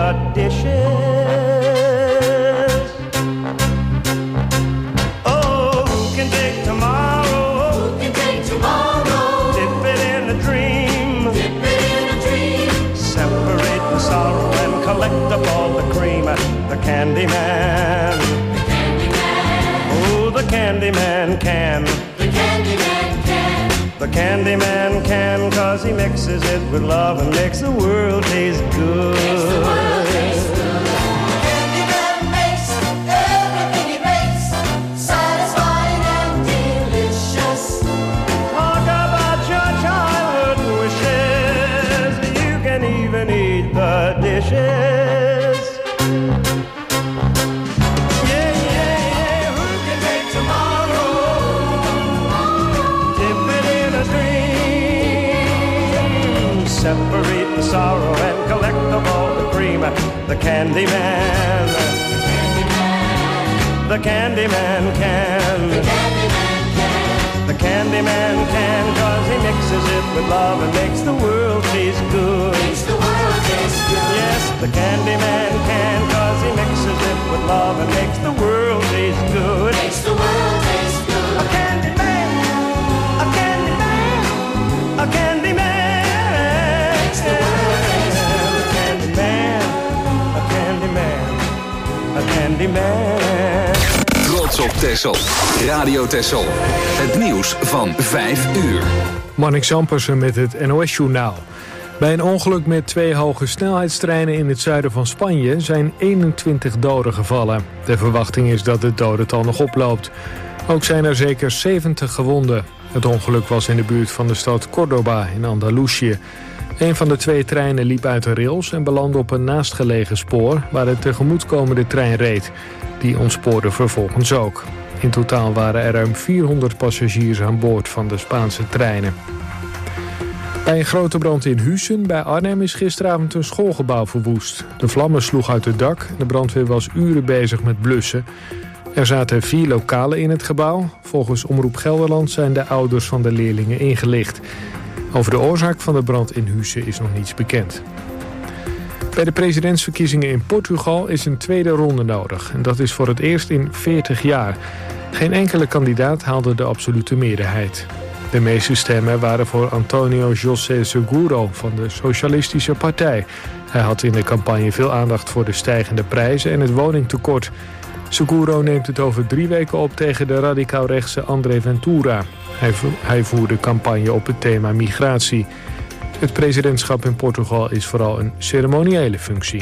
the dishes. Oh, who can take tomorrow? Who can take tomorrow? Dip it in a dream. Dip it in a dream. Separate the sorrow and collect up all the cream. The candy man. The candy man. Oh, the candy man can. The candy man can. The candy man can, 'cause he mixes it with love and makes the world taste good. Makes the world taste good. The candy man makes everything he makes satisfying and delicious. Talk about your childhood wishes. You can even eat the dishes. Yeah, yeah, yeah. Who can take tomorrow? Dip it in a dream. Separate the sorrow and collect up all the cream. The candy man. The candy man can. The candy man can. The candy man can, 'cause he mixes it with love and makes the world taste good. Makes the world taste good. Yes, the candy man can, 'cause he mixes it with love and makes the world taste good. Makes the world taste good. A candy man, a candy man, a candy man. Makes the world taste good. A candy man, a candy man, a candy man. Trots op Texel. Radio Texel. Het nieuws van 5 uur. Marnix Ampersen met het NOS-journaal. Bij een ongeluk met 2 hoge snelheidstreinen in het zuiden van Spanje zijn 21 doden gevallen. De verwachting is dat het dodental nog oploopt. Ook zijn er zeker 70 gewonden. Het ongeluk was in de buurt van de stad Córdoba in Andalusië. Een van de 2 treinen liep uit de rails en belandde op een naastgelegen spoor waar de tegemoetkomende trein reed. Die ontspoorde vervolgens ook. In totaal waren er ruim 400 passagiers aan boord van de Spaanse treinen. Bij een grote brand in Huissen bij Arnhem is gisteravond een schoolgebouw verwoest. De vlammen sloegen uit het dak en de brandweer was uren bezig met blussen. Er zaten 4 lokalen in het gebouw. Volgens Omroep Gelderland zijn de ouders van de leerlingen ingelicht. Over de oorzaak van de brand in Huissen is nog niets bekend. Bij de presidentsverkiezingen in Portugal is een tweede ronde nodig. En dat is voor het eerst in 40 jaar. Geen enkele kandidaat haalde de absolute meerderheid. De meeste stemmen waren voor Antonio José Seguro van de Socialistische Partij. Hij had in de campagne veel aandacht voor de stijgende prijzen en het woningtekort. Seguro neemt het over 3 weken op tegen de radicaal-rechtse André Ventura. Hij voerde campagne op het thema migratie. Het presidentschap in Portugal is vooral een ceremoniële functie.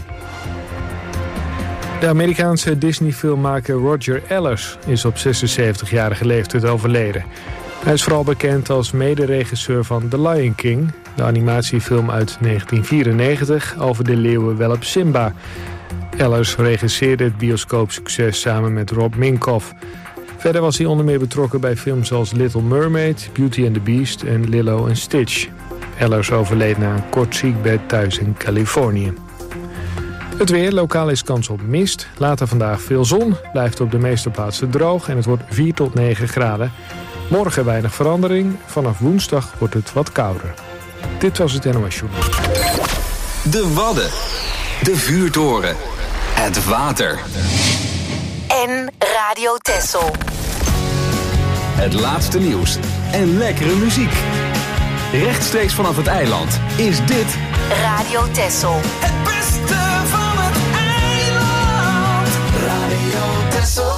De Amerikaanse Disney-filmmaker Roger Allers is op 76-jarige leeftijd overleden. Hij is vooral bekend als mederegisseur van The Lion King, de animatiefilm uit 1994 over de leeuwenwelp Simba. Allers regisseerde het bioscoopsucces samen met Rob Minkoff. Verder was hij onder meer betrokken bij films als Little Mermaid, Beauty and the Beast en Lilo and Stitch. Allers overleed na een kort ziekbed thuis in Californië. Het weer, lokaal is kans op mist. Later vandaag veel zon, blijft op de meeste plaatsen droog en het wordt 4 tot 9 graden. Morgen weinig verandering, vanaf woensdag wordt het wat kouder. Dit was het NOS Journal. De Wadden. De vuurtoren. Het water. En Radio Texel. Het laatste nieuws en lekkere muziek. Rechtstreeks vanaf het eiland is dit Radio Texel. Het beste van het eiland. Radio Texel.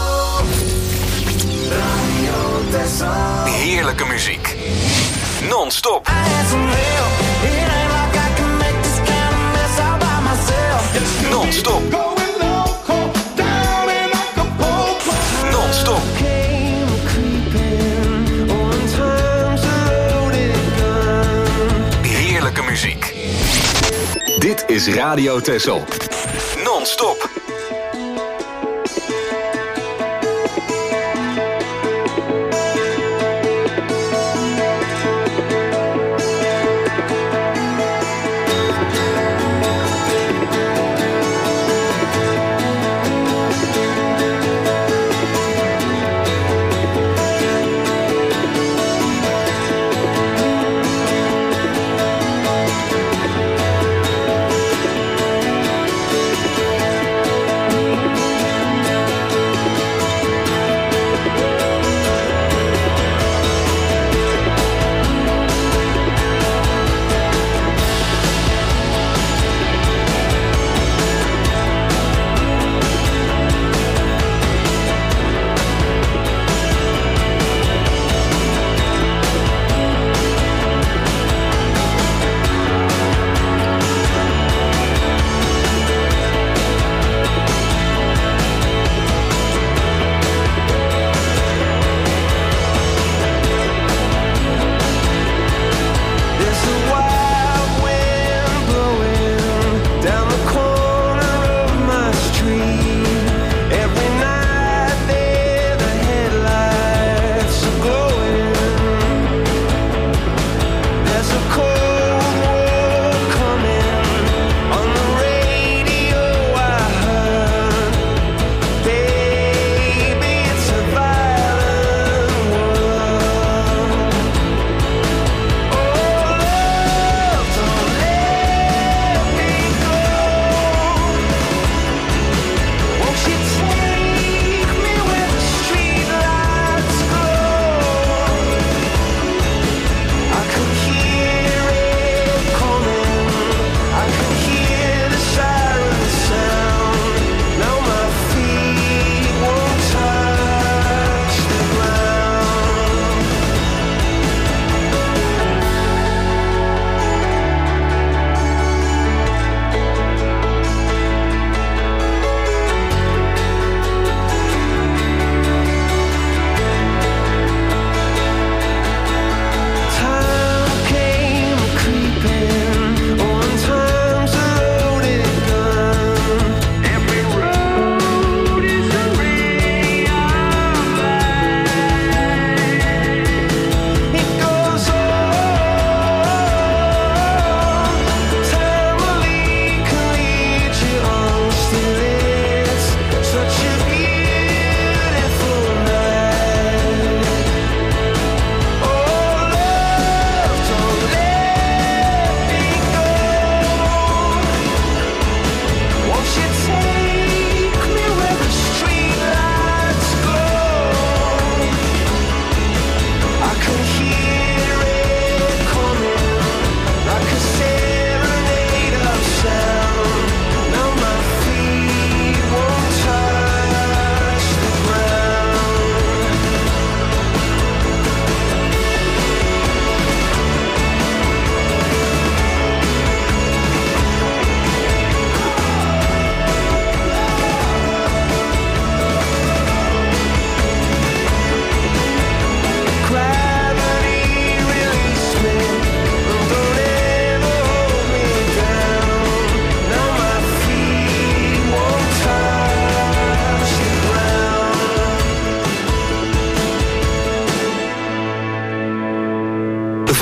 Radio Texel. heerlijke muziek. Non-stop. Non-stop. Non-stop. Heerlijke muziek. Dit is Radio Texel. Non-stop.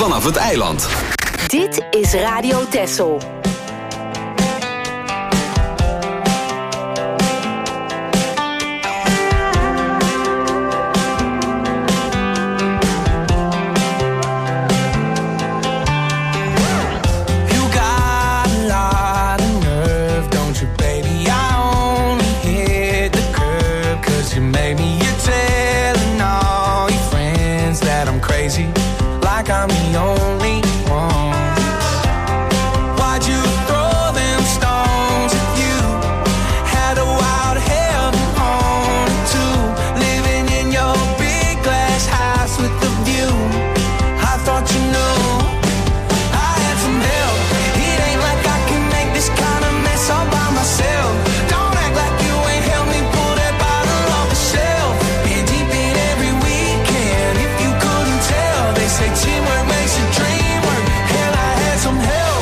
vanaf het eiland. Dit is Radio Texel. Like I'm the only one. Why'd you throw them stones at you? Had a wild heaven on too. Living in your big glass house with the view. I thought you knew I had some help. It ain't like I can make this kind of mess all by myself. Don't act like you ain't helped me pull that bottle off the shelf. Been deep in every weekend. If you couldn't tell, they say teamwork makes a dream work. Hell, I had some help.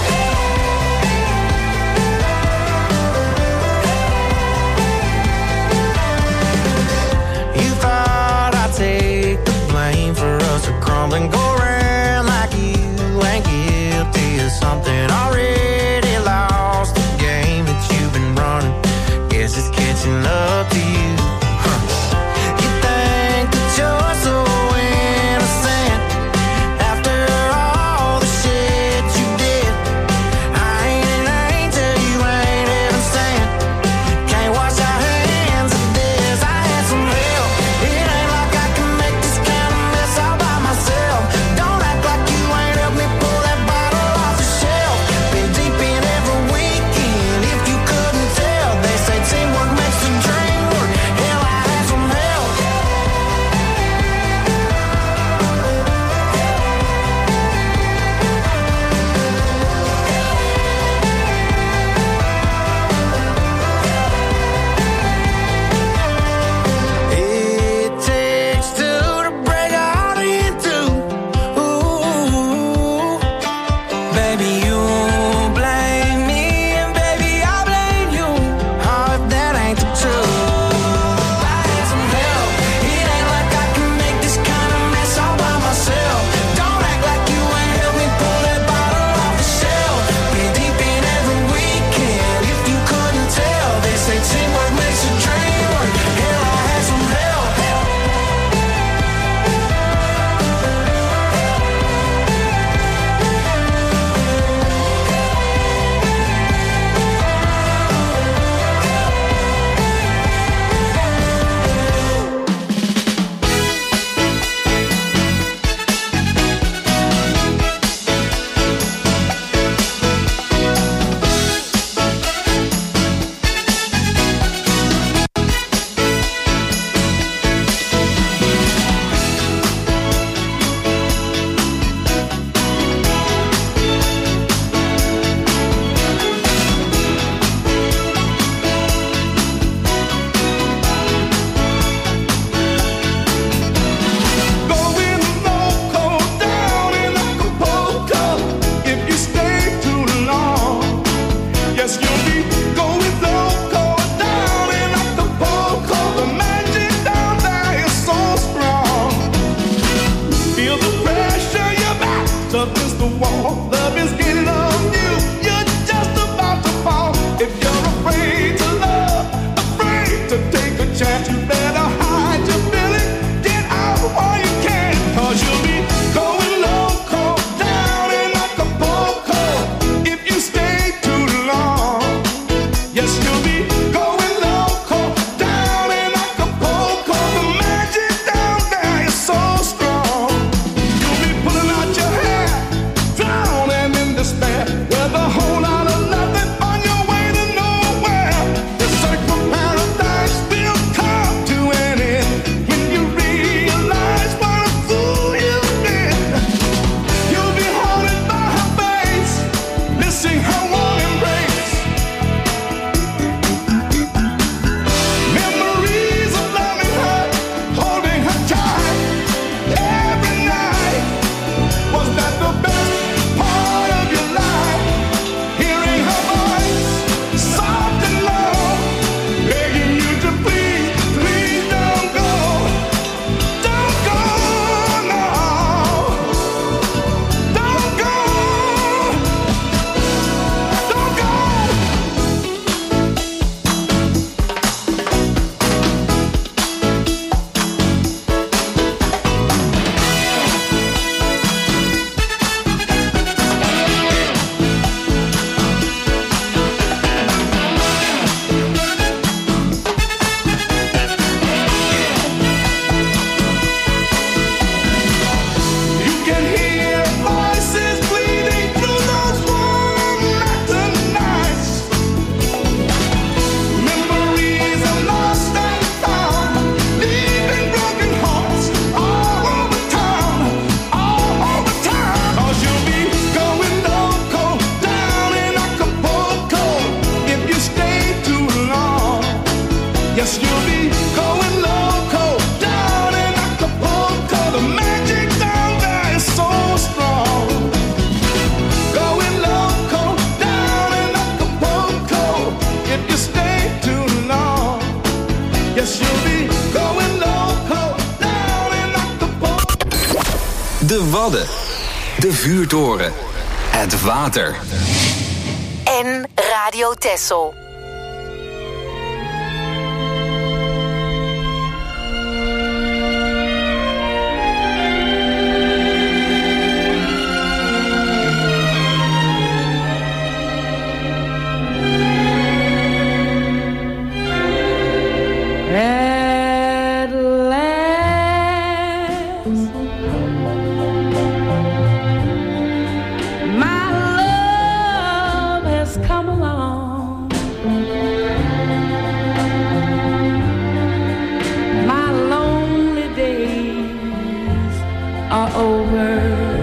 You thought I'd take the blame for us to crumble and go around like you ain't guilty of something already lost. The game that you've been running, guess it's catching up to you. You think that you're so innocent after all the shit you did. I ain't an angel, you ain't even sent. Can't wash our hands of this. I had some help. It ain't like I can make this kind of mess all by myself. Don't act like you ain't helped me pull that bottle off the shelf. Been deep in every weekend. If you couldn't tell, they say teamwork makes the dream work. Hell, I had some help. It takes two to break a heart in two. Ooh, baby, you blame me, and baby, I blame you. Oh, if that ain't the truth, I had some help. It ain't like I can make this kind of mess all by myself. Don't act like you ain't helped me pull that bottle off the shelf. Been deep in every weekend. If you couldn't tell, they say teamwork makes a dream work. Hell, I had some help. Going loco down in Acapulco if you stay too long. Yes, you'll be going loco down in Acapulco. The magic down there is so strong. Feel the pressure, your back's up against the wall. Love is getting on you. You're just about to fall. If you're afraid to love, afraid to take a chance, you better hide your feeling. Get out while you can, 'cause you'll be going loco down in Acapulco if you stay too long. Yes, you'll be going loco down in Acapulco. The magic down there is so strong. You'll be pulling out your hair, drowning in despair, with a whole lot of nothing on your way to nowhere. The search for paradise will come to an end when you realize what a fool you've been. You'll be haunted by her face, missing her warm embrace. Wadden. De vuurtoren. Het water. En Radio Texel. At last, my love has come along. My lonely days are over,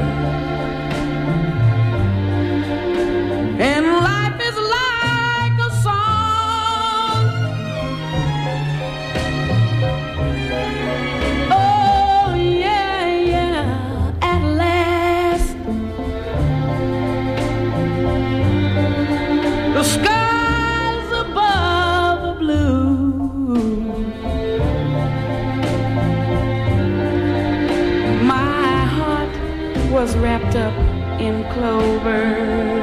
and life is like a song. Oh yeah, yeah, at last the skies above are blue. My heart was wrapped up in clover.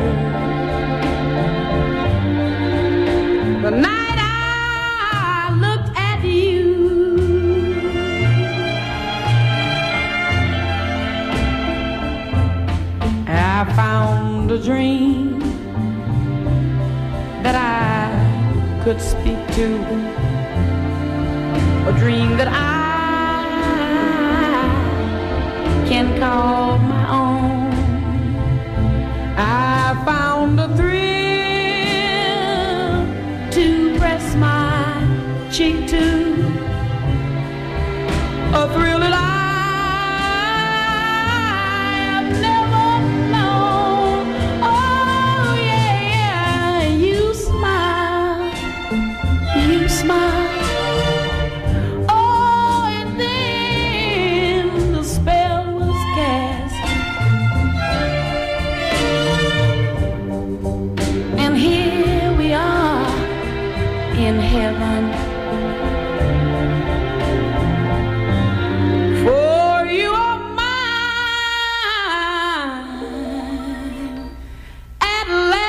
The night I looked at you, I found a dream that I could speak to, a dream that I can call my own. I found a thrill to press my cheek to, a thrill that I have never known. Oh yeah, yeah, you smile, you smile. Oh, and then the spell was cast, and here we are in heaven. For you are mine at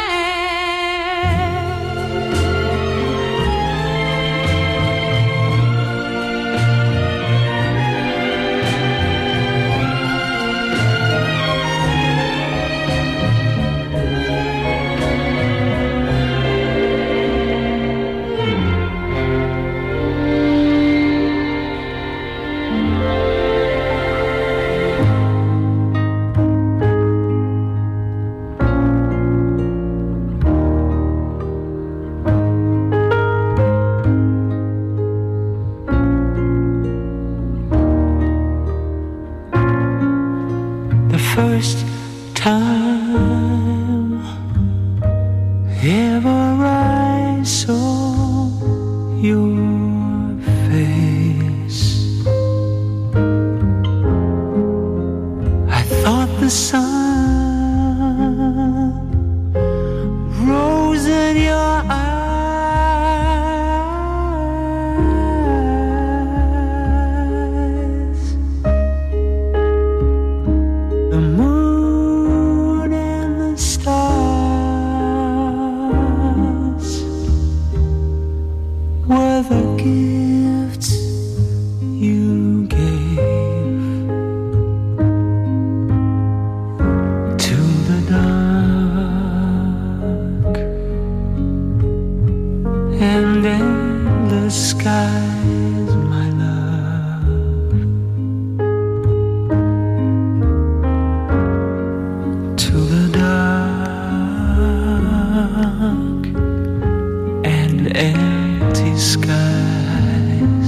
The first time ever I saw your face, I thought the sun rose in your eyes. The moon and the stars were the gifts you gave to the dark and endless skies, my love. To the dark and empty skies.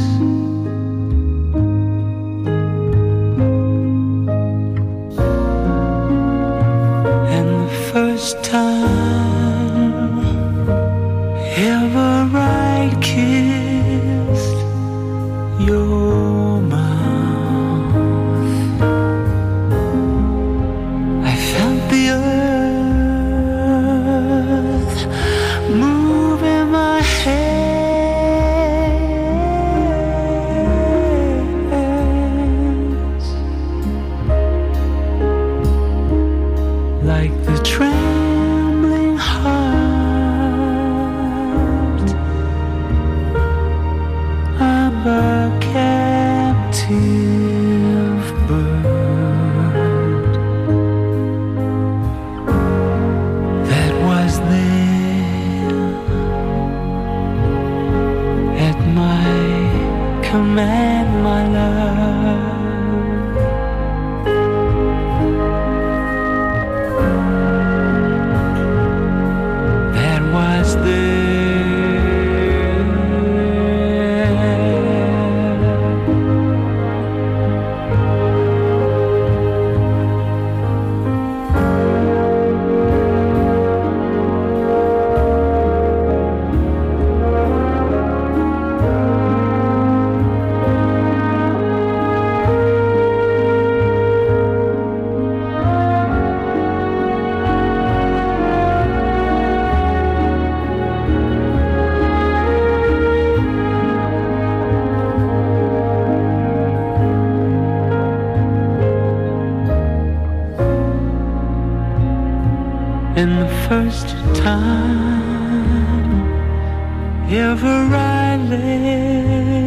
And the first time ever I kissed your mouth, I felt the earth move in my hands. man, my love. That was there. And the first time ever I lay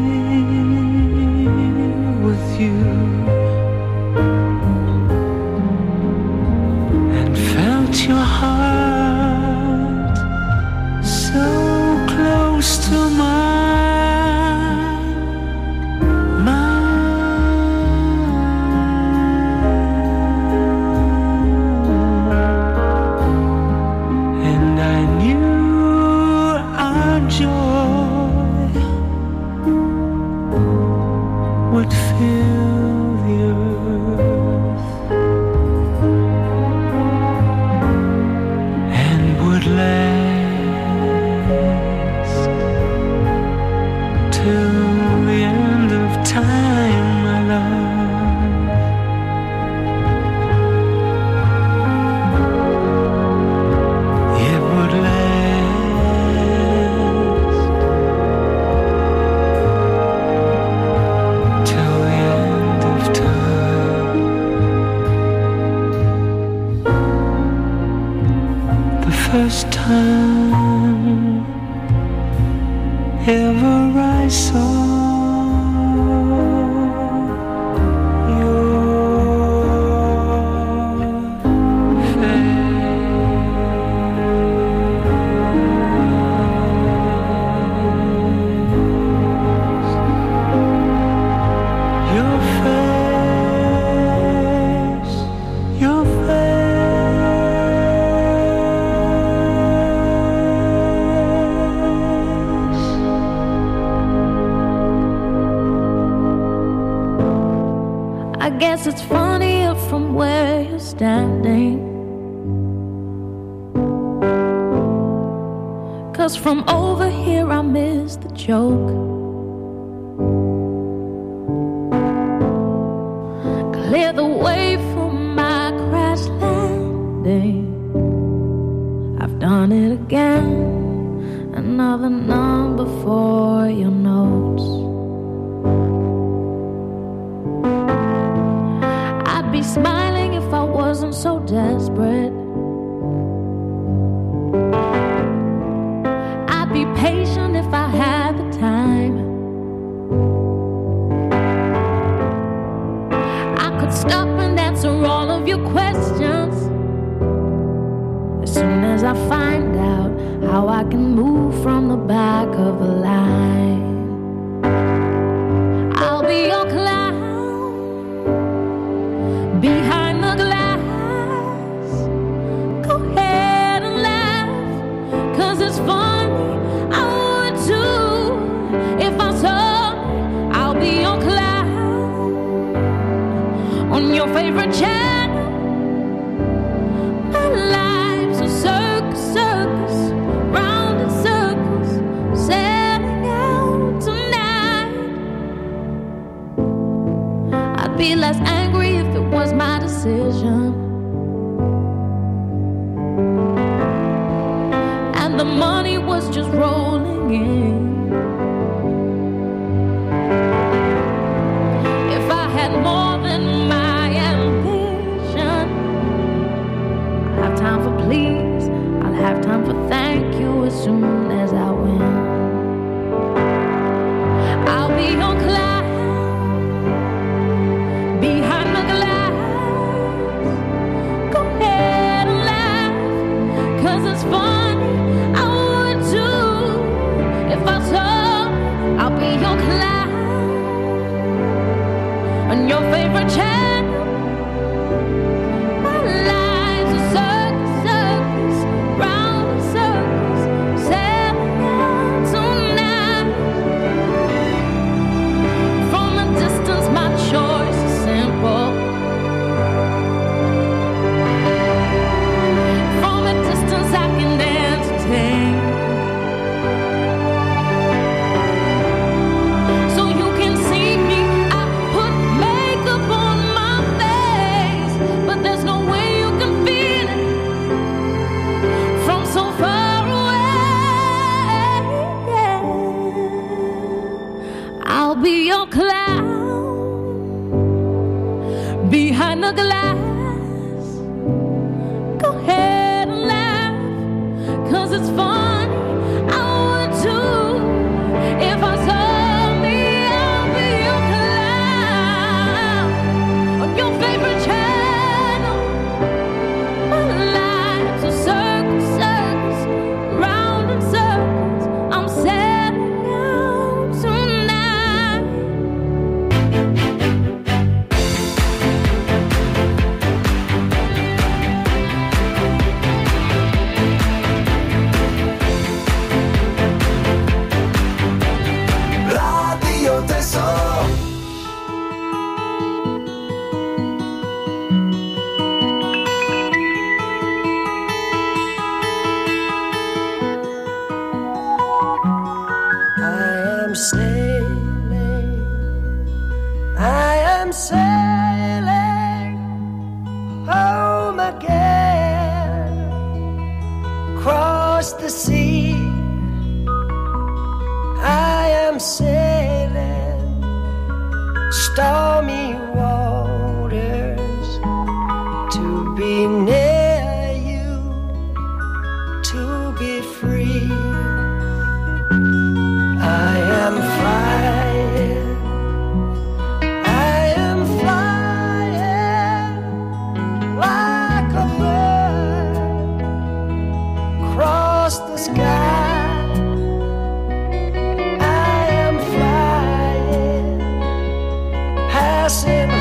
with you and felt your heart so close to mine, and I knew our joy would fill the earth and would last till the end of time, my love. It would last till the end of time. The first time ever I saw your your face. I guess it's funnier from where you're standing, 'cause from over here I miss the joke. Clear the way for my crash landing. I've done it again. Another number for your notes. I'd be smiling if I wasn't so desperate. I'd be patient if I had the time. I could stop and answer all of your questions as soon as I find out how I can move from the back of the line. I'll be your clown behind the glass. Go ahead and laugh, 'cause it's funny, I would too. If I saw me, I'll be your clown on your favorite channel. My life's a circus, circus, round in circles, setting out tonight. I'd be less angry if it was my decision, and the money was just rolling in. If I had more than my ambition, I'll have time for please, I'll have time for thank you as soon as I win. I'll be your clown behind the glass. your clown behind the glass. Go ahead and laugh, 'cause it's funny. I would too if I saw me. I'll be your clown on your favorite channel. My life's a circus, circus, round in circles. I'm selling out tonight. Radio Tesoro. I am sailing home again, across the sea. I am sailing stormy waters to be near you, to be free. I am flying, I am flying like a bird across the sky. I am flying, passing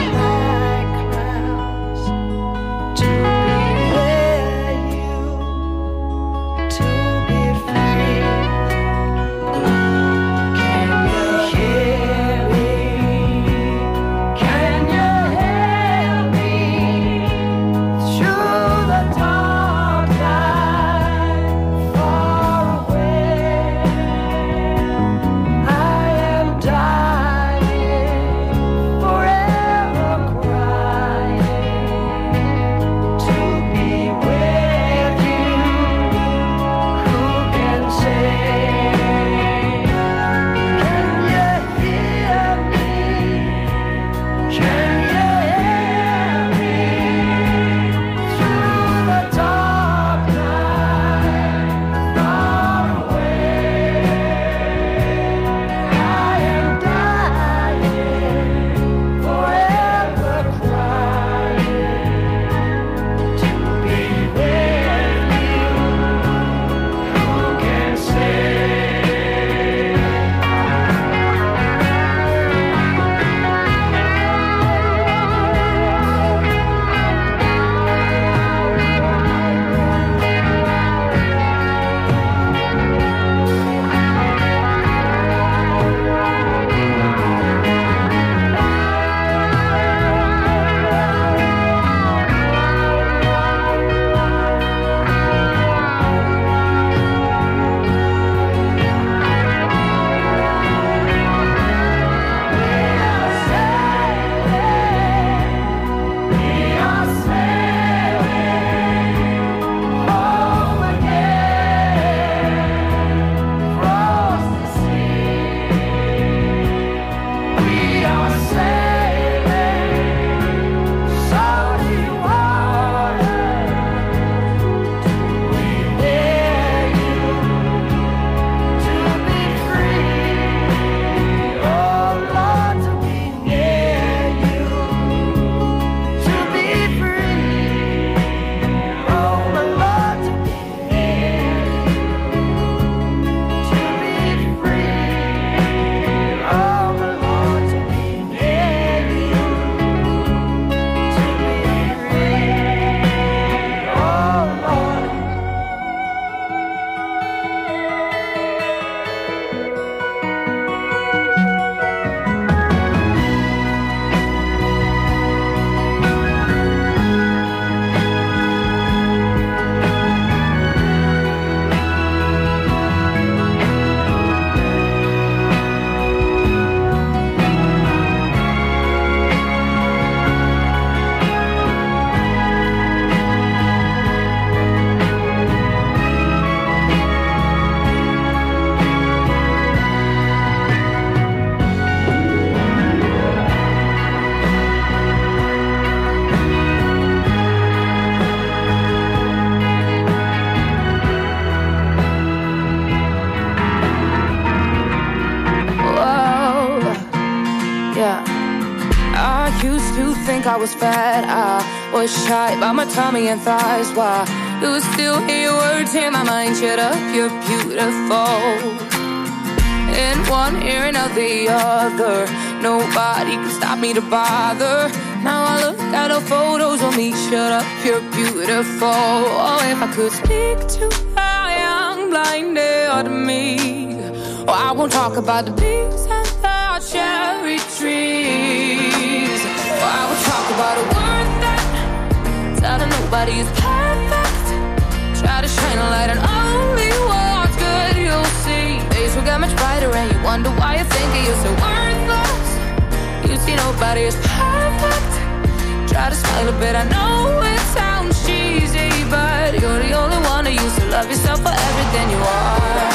think I was fat. I was shy about my tummy and thighs. Why you still hear your words in my mind? Shut up, you're beautiful. In one ear and out the other. Nobody can stop me to bother. Now I look at the photos of me. Shut up, you're beautiful. Oh, if I could speak to a young blinded me. Oh, I won't talk about the bees and the cherry trees. Oh, I will talk about a word that telling nobody is perfect. Try to shine a light on only what's good, you'll see. Days will get much brighter and you wonder why you think you're so worthless. You see nobody is perfect. Try to smile a bit, I know it sounds cheesy, but you're the only one who used to love yourself for everything you are.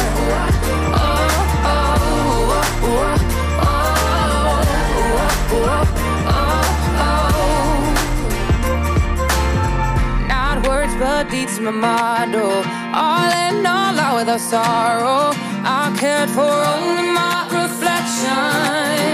Not words but deeds, my motto. All in all, out without sorrow. I cared for only my reflection.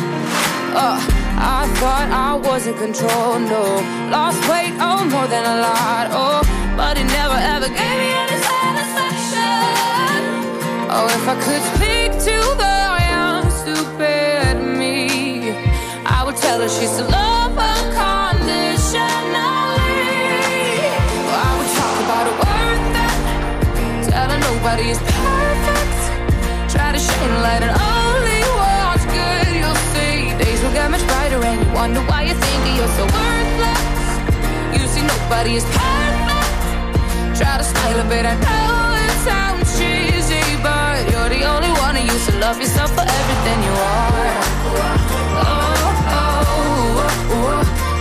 I thought I was in control, no. Lost weight, oh, more than a lot, oh. But it never ever gave me any satisfaction. Oh, if I could speak to the young, stupid me, I would tell her she's to love unconditionally. Oh, I would talk about a word that tell her nobody is perfect. Try to shine a light on only what's good, you'll see. Days will get much brighter and you wonder why you think you're so worthless. You see nobody is perfect. Try to smile a bit, I know it sounds cheesy, but you're the only one who used to love yourself for everything you are. Oh, oh, oh, oh,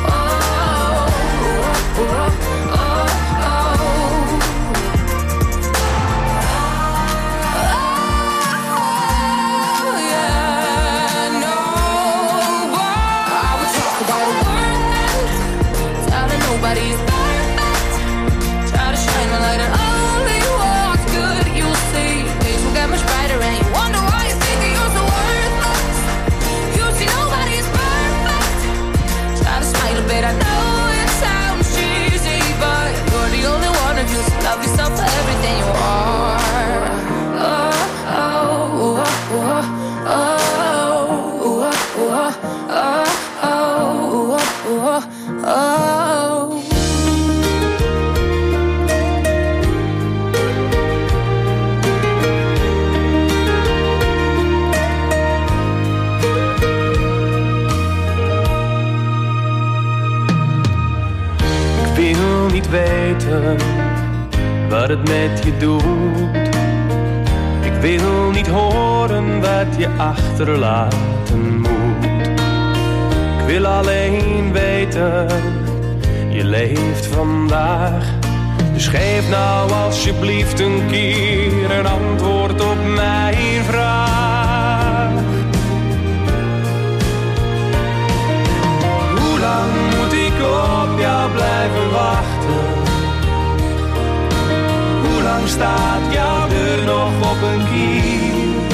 oh, oh, oh, yeah, no. I would talk about a word that telling nobody's perfect. Try to shine a light on only what's good, you'll see. Days will get much brighter and you wonder why you think you're so worthless. You see nobody's perfect. Try to smile a bit, I know it sounds cheesy, but you're the only one of you to love yourself for everything you are. Oh, oh, oh, oh, oh, oh, oh, oh, oh. Ik wil niet weten wat het met je doet. Ik wil niet horen wat je achterlaten moet. Ik wil alleen weten, je leeft vandaag. Dus geef nou alsjeblieft een keer een antwoord op mijn vraag. Hoe lang moet ik op jou blijven wachten? Hoe lang staat jouw deur nog op een kier?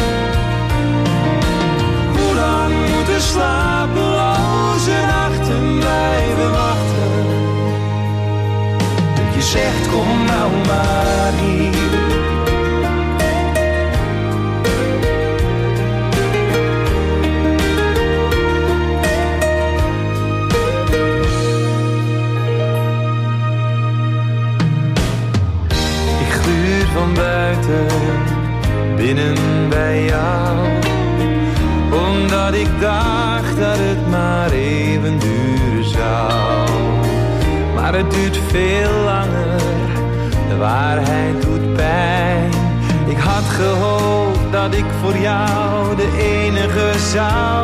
Hoe lang moeten slapeloze nachten blijven wachten? Dat je zegt kom nou maar hier. Van buiten, binnen bij jou. Omdat ik dacht dat het maar even duren zou. Maar het duurt veel langer, de waarheid doet pijn. Ik had gehoopt dat ik voor jou de enige zou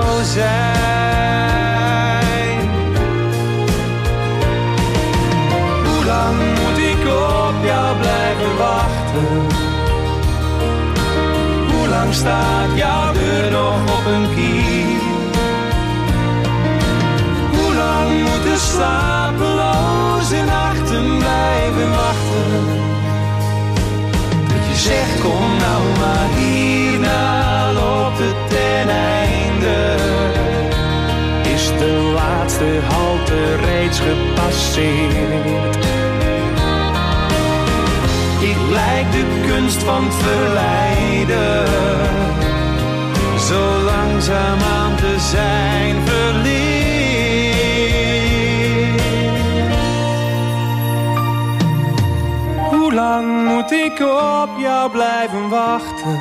zijn. Hoe lang moet ik op jou blijven wachten? Hoe lang staat jouw deur nog op een kier? Hoe lang moeten slapeloze nachten blijven wachten? Dat je zegt kom nou maar hierna, loopt het ten einde. Is de laatste halt gedachten reeds gepasseerd. Ik lijk de kunst van het verleiden, zo langzaamaan te zijn verleerd. Hoe lang moet ik op jou blijven wachten?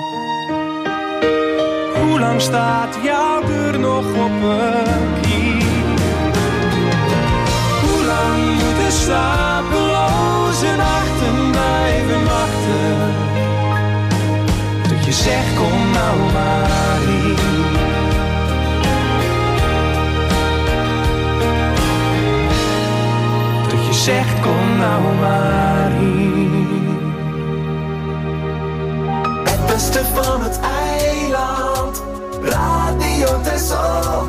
Hoe lang staat jouw deur nog open, kier? Hoe lang moeten slapeloze nachten blijven wachten? Dat je zegt kom nou maar hier. Dat je zegt kom nou maar hier. Het beste van het eiland, Radio Texel.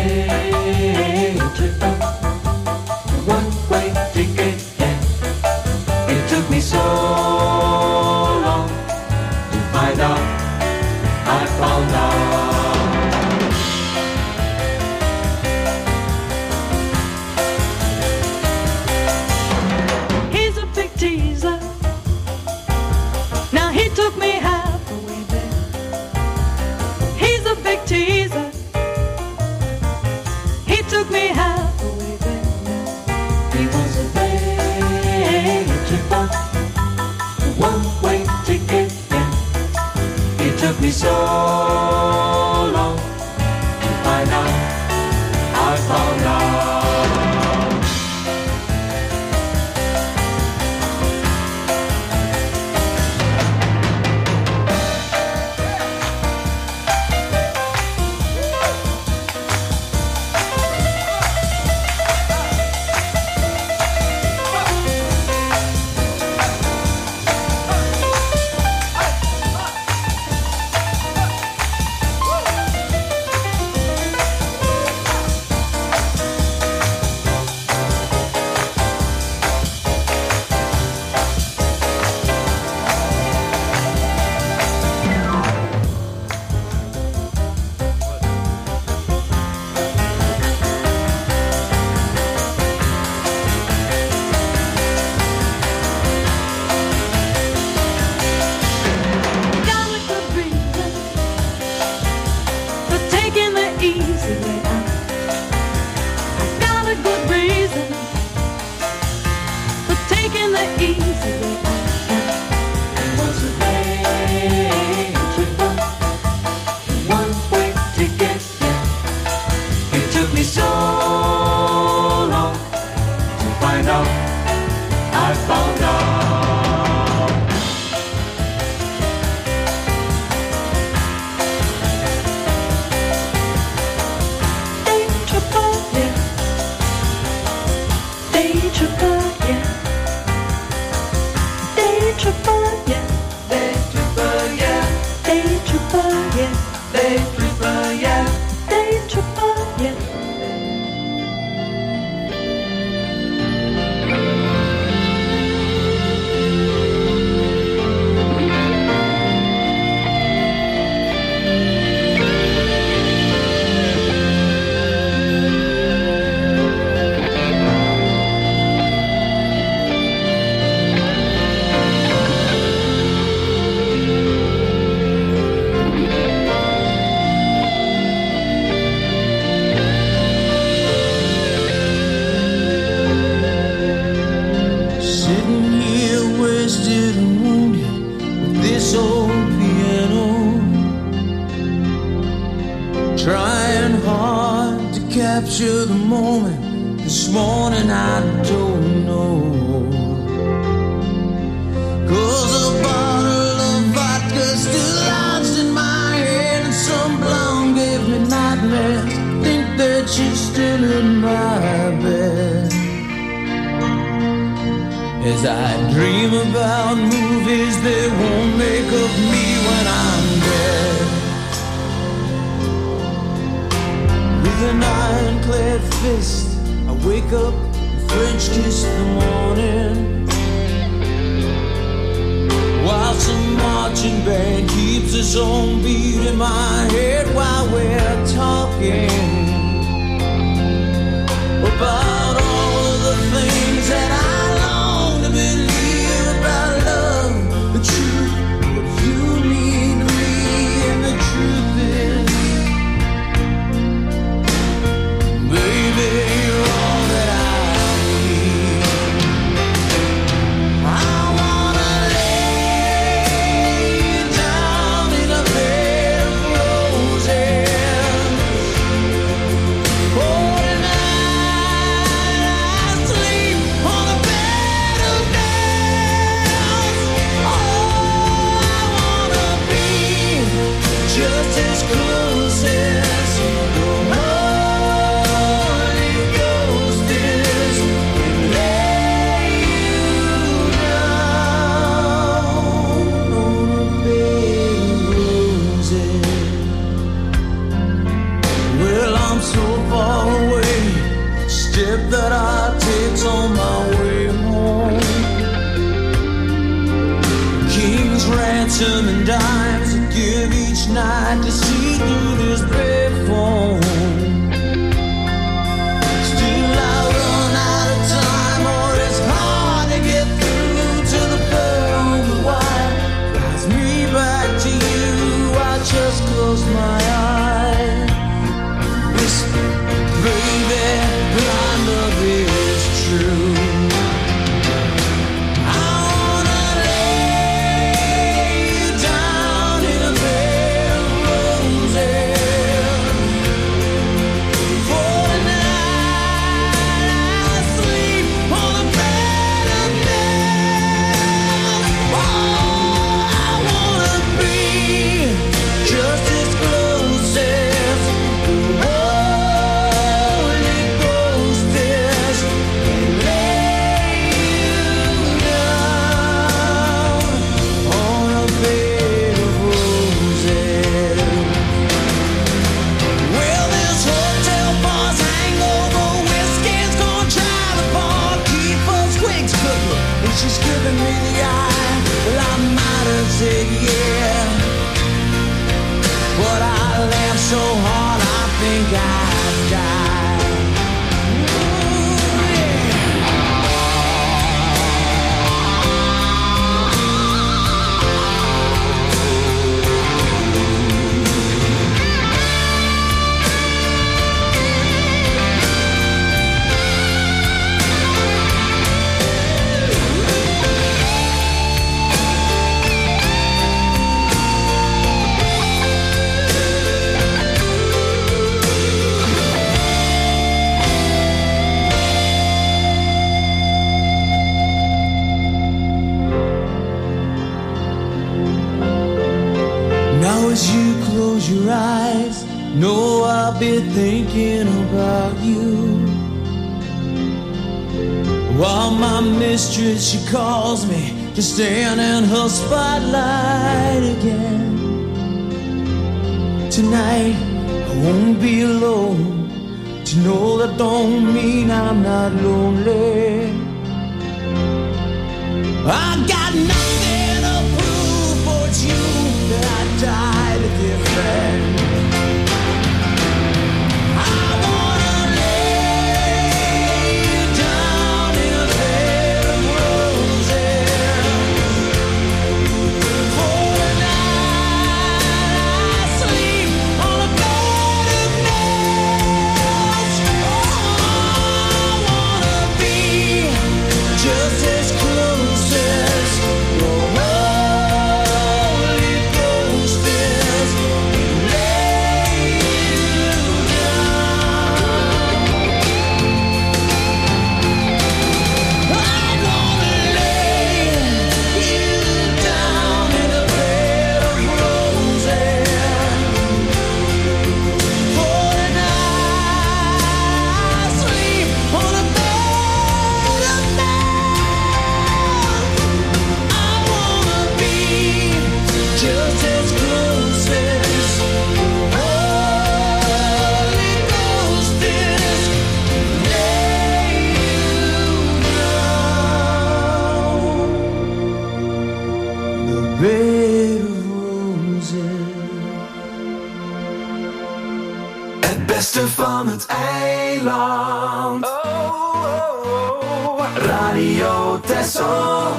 day trip up, one-way ticket, yeah. It took me so long to find out, I found out. He's a big teaser. Now he took me halfway there. He's a big teaser. He took me halfway there. He was a day tripper, one-way ticket, yeah. It took me so long to find out, I found out. Capture the moment. This morning I don't know. 'Cause a bottle of vodka still lodged in my head, and some blonde gave me nightmares. Think that she's still in my bed. As I dream about movies they won't make of me when I'm dead. With an ironclad fist, I wake up and French kiss the morning, while some marching band keeps its own beat in my head while we're talking about all of the things that I long to believe about love, the truth, that you need me, and the truth is, baby, you're all that I need. I wanna lay down in a bed of roses so far away. Step that I take on my way home. King's ransom and dimes I give each night to see through this red phone. Still I run out of time, or it's hard to get through to the pearl on the wire. Flies me back to you, I just close my eyes. Whisper, baby, blind love is true. She's giving me the eye. Well, I might have said yeah, but I laughed so hard I think I'd die. Ooh, yeah. As you close your eyes, know I'll be thinking about you. While my mistress, she calls me to stand in her spotlight again. Tonight, I won't be alone. To know that don't mean I'm not lonely. I got nothing to prove, for it's you that I died to defend. I wanna lay you down in a bed of roses. For the night I sleep on a bed of nails. Oh, I wanna be just as close as your Holy Ghost is. Lay you down. I'm gonna lay you down in a bed of roses. For the night I sleep on a bed of nails. I wanna be just as close as Holy Ghost is. Lay you down the bed of roses. Het beste van het eiland. Radio Texel.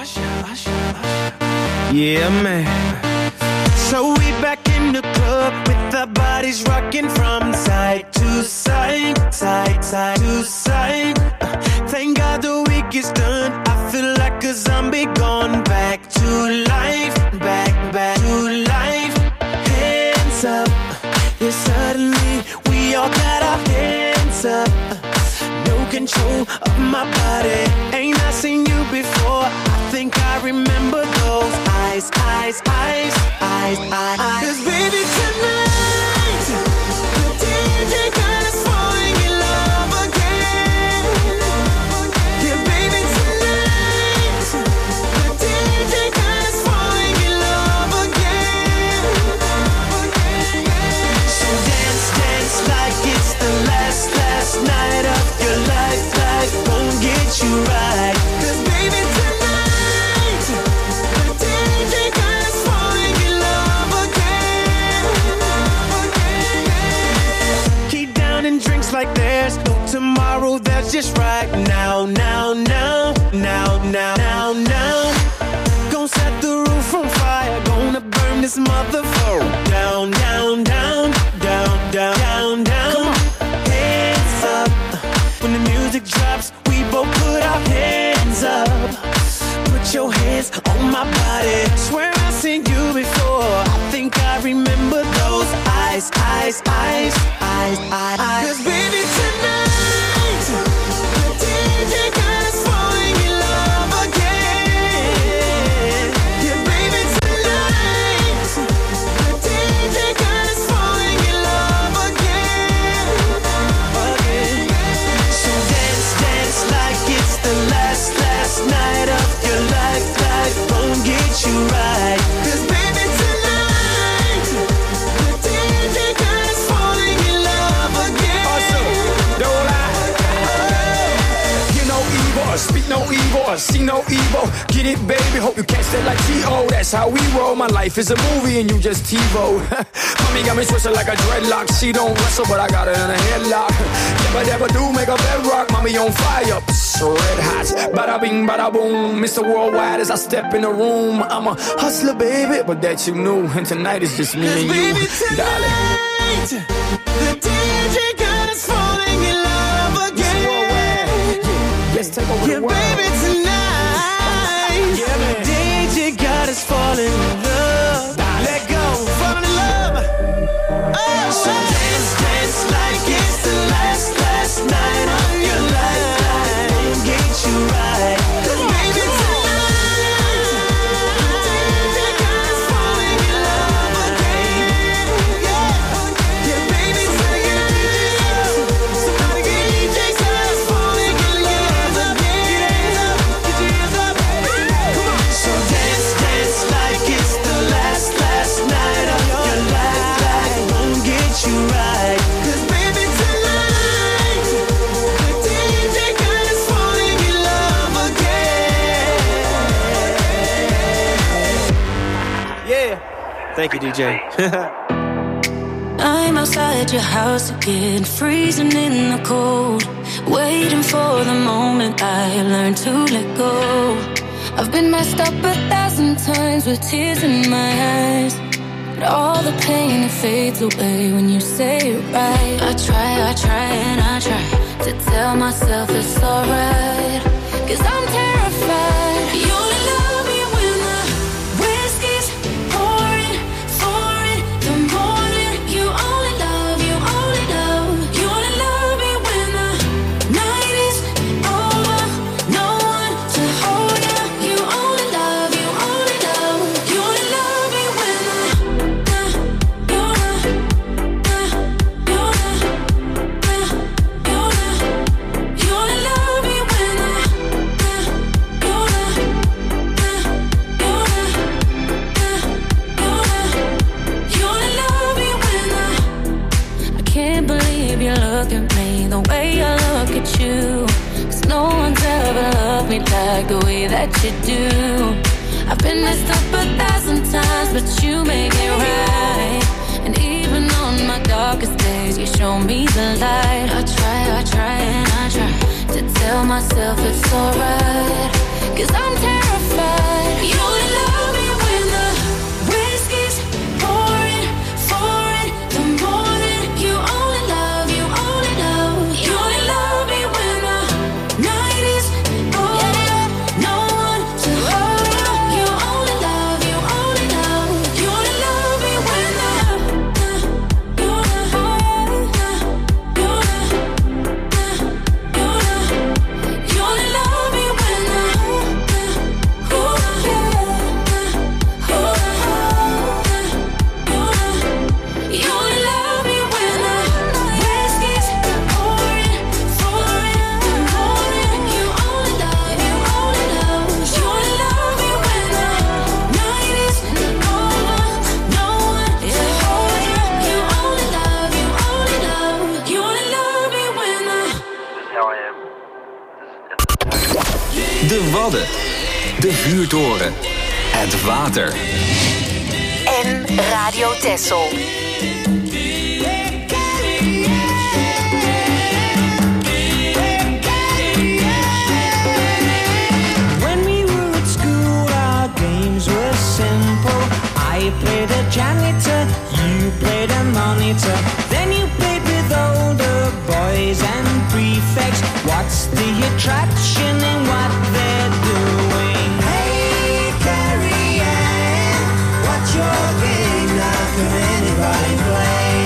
Yeah, man. So we back in the club with our bodies rocking from side to side, side to side. Thank God the week is done. I feel like a zombie gone back to life, back to life. Hands up, yeah, suddenly we all got our hands up. No control of my body. Ain't I seen you before? I think I remember those eyes. 'Cause baby tonight, the DJ got us falling in love again. Yeah, baby tonight, the DJ got us falling in love again. So dance like it's the like there's no tomorrow, that's just right now, now, now, now, now, now, now. Gonna set the roof on fire, gonna burn this motherfucker down, down, down, down, down, down, down. Come on, hands up. When the music drops, we both put our hands up. Put your hands on my body. Swear I've seen you before. I think I remember those eyes, eyes, eyes, eyes, eyes. 'Cause baby tonight, the DJ got us falling in love again. Yeah, baby tonight, the DJ got us falling in love again, again. So dance, dance like it's the last night of your life. Life won't get you right. 'Cause baby tonight, the DJ got us falling in love again. Awesome, don't lie. Hear no evil, speak no evil, see no evil. Get it, baby, hope you catch that like T.O. That's how we roll. My life is a movie and you just TiVo. Mommy got me twisted like a dreadlock. She don't wrestle, but I got her in a headlock. Never do make a bedrock. Mommy on fire, red hot. Bada bing, bada boom. Mr. Worldwide as I step in the room. I'm a hustler, baby, but that you knew. And tonight is just me and you, baby, darling. The DJ got us falling in love again. Let's take over yeah, the world. Baby tonight, yeah, man. DJ got us falling in love. Let go, falling in love. Oh, so dance, dance like it's the last night of your life. Won't get you right. 'Cause baby tonight, the DJ got us falling in love again. Yeah, yeah, baby tonight, somebody get DJ got us falling in love again. Get your hands up, come on. So dance, dance like it's the last night of your life. Life won't get you right. 'Cause baby tonight, the DJ got us falling in love again. Yeah, thank you, DJ. I'm outside your house again, freezing in the cold, waiting for the moment I learn to let go. I've been messed up 1,000 times with tears in my eyes, but all the pain it fades away when you say it right. I try and I try to tell myself it's alright, 'cause I'm terrified. You only love me when the whiskey's pouring, pouring the morning. You only love, you only love. You only love me when the night is over, no one to hold you. You only love, you only love. You only love me when the you only love me when the you only love me when I can't believe you look at me the way I look at you. 'Cause no one's ever loved me like the way that you do. I've been messed up 1,000 times, but you make it right. And even on my darkest days, you show me the light. I try and I try to tell myself it's alright, 'cause I'm terrified. You only love me when the whiskey's pouring, pouring the morning. You only love, you only love. You only love me when the night is over, no one to hold you. You only love, you only love. You only love me when the you only love me when the De Wadden. De Vuurtoren. Het water. En Radio Texel. traction in what they're doing. Hey, Carrie Ann, what's your game now? Can anybody play?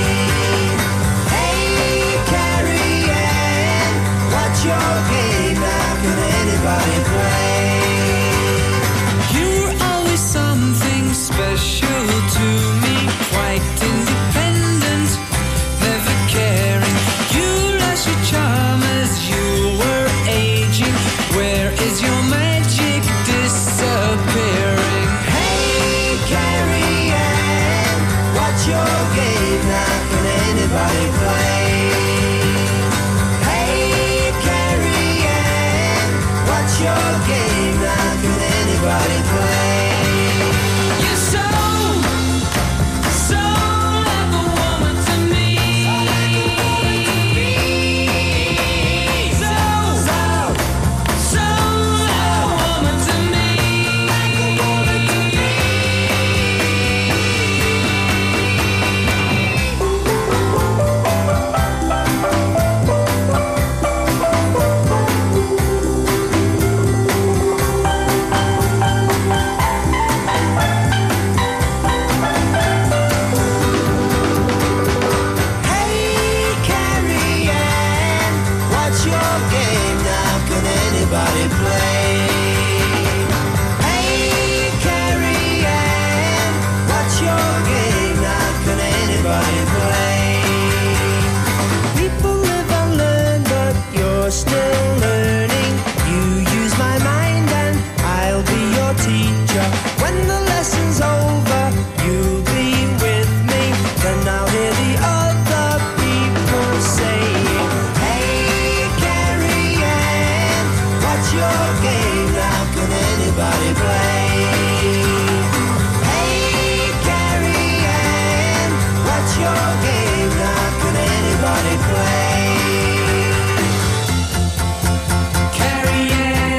Hey, Carrie Ann, what's your game now? Can anybody play? You're always something special to me, quite independent, never caring. You lost your charm as you were aging. Where is your magic disappearing? Hey, Carrie Ann, what's your game now? Can anybody play? Hey, Carrie Ann, what's your game now? Can anybody play? You're so like a woman to me. So like a woman to me. Hey, Carrie Ann, what's your game now? Can anybody play? Hey, Carrie Ann, what's your game now? Can anybody play? People live and learn, but you're still learning. You use my mind and I'll be your teacher. When the lesson's over, you'll be with me. Then I'll hear the other people saying, hey, Carrie Ann, what's your game now? Can anybody play? Hey, Carrie Ann, what's your game now? Can anybody play? Carrie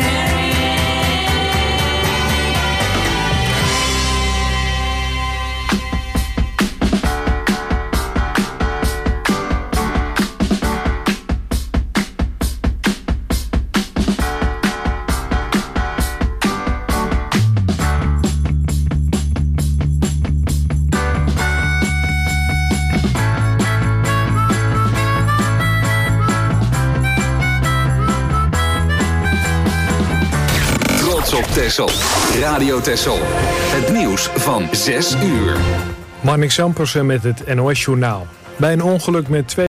Trots op Texel. Radio Texel. Het nieuws van 6 uur. Marnix Ampersen met het NOS Journaal. Bij een ongeluk met twee